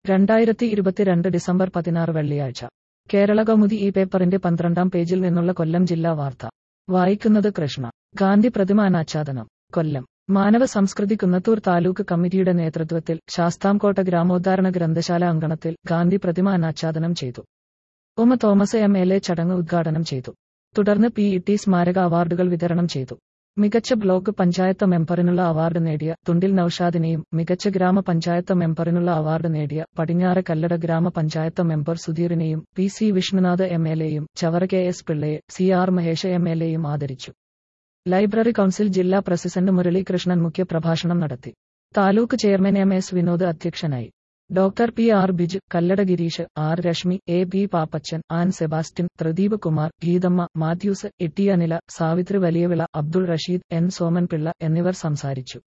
2022 December 16 വെള്ളിയാഴ്ച. കേരളകൗമുദി ഈ പേപ്പറിന്റെ 12-ാം പേജിൽ നിന്നുള്ള കൊല്ലം ജില്ലാ വാർത്ത. വായിക്കുന്നത് കൃഷ്ണ. ഗാന്ധി പ്രതിമ അനാച്ഛാദനം. കൊല്ലം. മാനവ സംസ്കൃതി കുന്നത്തൂർ താലൂക്ക് കമ്മിറ്റിയുടെ നേതൃത്വത്തിൽ ശാസ്താംകോട്ട ഗ്രാമോദ്ധാരണ ഗ്രന്ഥശാല അങ്കണത്തിൽ ഗാന്ധി പ്രതിമ അനാച്ഛാദനം ചെയ്തു. ഉമ തോമസ് MLA ചടങ്ങ് ഉദ്ഘാടനം ചെയ്തു. തുടർന്ന് PET സ്മാരക അവാർഡുകൾ വിതരണം ചെയ്തു. മികച്ച ബ്ലോക്ക് പഞ്ചായത്ത് മെമ്പറിനുള്ള അവാർഡ് നേടിയ തുണ്ടിൽ നൌഷാദിനെയും മികച്ച ഗ്രാമപഞ്ചായത്ത് മെമ്പറിനുള്ള അവാർഡ് നേടിയ പടിഞ്ഞാറ് കല്ലട ഗ്രാമപഞ്ചായത്ത് മെമ്പർ സുധീറിനെയും PC വിഷ്ണുനാഥ് MLAയും ചവറ KS പിള്ളയെ CR മഹേഷ് MLAയും ആദരിച്ചു. ലൈബ്രറി കൗൺസിൽ ജില്ലാ പ്രസിഡന്റ് മുരളീകൃഷ്ണൻ മുഖ്യ പ്രഭാഷണം നടത്തി. താലൂക്ക് ചെയർമാൻ MS വിനോദ് അധ്യക്ഷനായി. Doctor PR Biju, Kallada Gireesh, R Reshmi, AB Pappachan, Ann Sebastian, Thrideep Kumar, Geethamma, Mathews, ET Anila, Savithri Valiyavila, Abdul Rasheed, N Soman Pillai എന്നിവർ സംസാരിച്ചു.